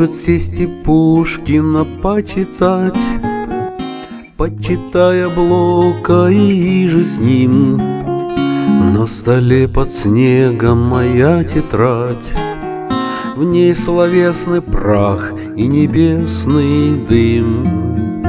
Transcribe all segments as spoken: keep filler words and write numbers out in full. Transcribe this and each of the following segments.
может сесть и Пушкина почитать, почитая Блока и же с ним. На столе под снегом моя тетрадь, в ней словесный прах и небесный дым.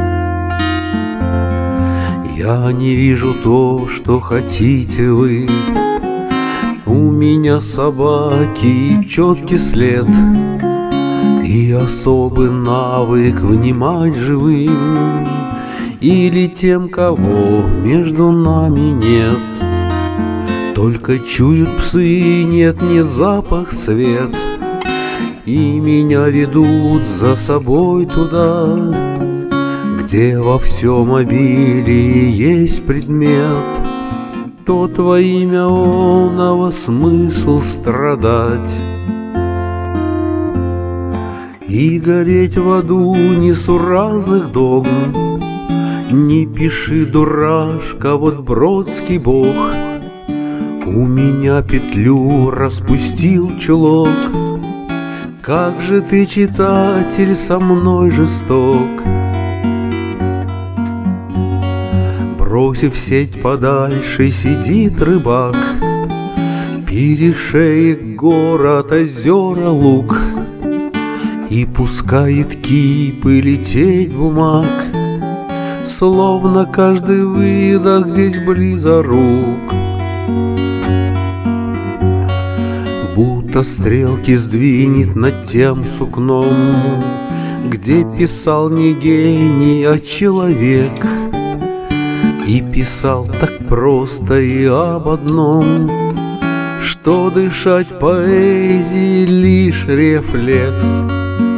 Я не вижу то, что хотите вы. У меня собаки и четкий след, и особый навык внимать живым или тем, кого между нами нет. Только чуют псы, нет, не запах, свет, и меня ведут за собой туда, где во всем обилии есть предмет. Тот во имя оного смысл страдать и гореть в аду несуразных догм. Не пиши, дурашка, вот Бродский бог у меня петлю распустил чулок. Как же ты, читатель, со мной жесток, бросив сеть подальше, сидит рыбак, перешеек город, озера, луг, и пускает кипы лететь бумаг, словно каждый выдох здесь близорук. Будто стрелки сдвинет над тем сукном, где писал не гений, а человек, и писал так просто и об одном, что дышать поэзией лишь рефлекс.